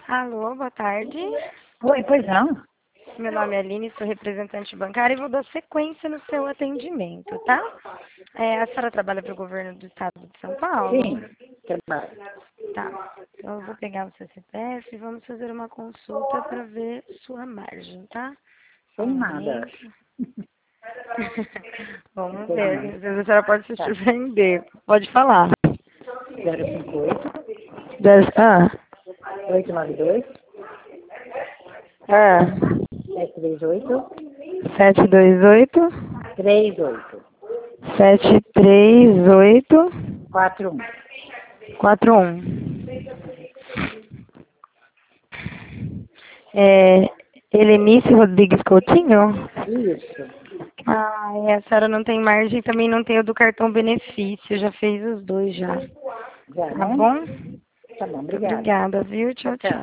Alô, boa tarde. Oi, pois não? Meu nome é Aline, sou representante bancária e vou dar sequência no seu atendimento, tá? A senhora trabalha para o governo do estado de São Paulo? Sim, trabalho. Tá. Então eu vou pegar o seu CPF e vamos fazer uma consulta para ver sua margem, tá? Só Tem um nada. momento. Vamos Tem ver, nada. às vezes a senhora pode se Tá. surpreender. Pode falar. 058 Ah, 892 ah. 738 728 38 738 41. 41. Helenice Rodrigues Coutinho? Isso. E a senhora não tem margem, também não tem o do cartão benefício, já fez os dois já. Já, Tá né? bom? Tá bom, obrigada. Obrigada, viu? Tchau, Tchau, tchau. tchau.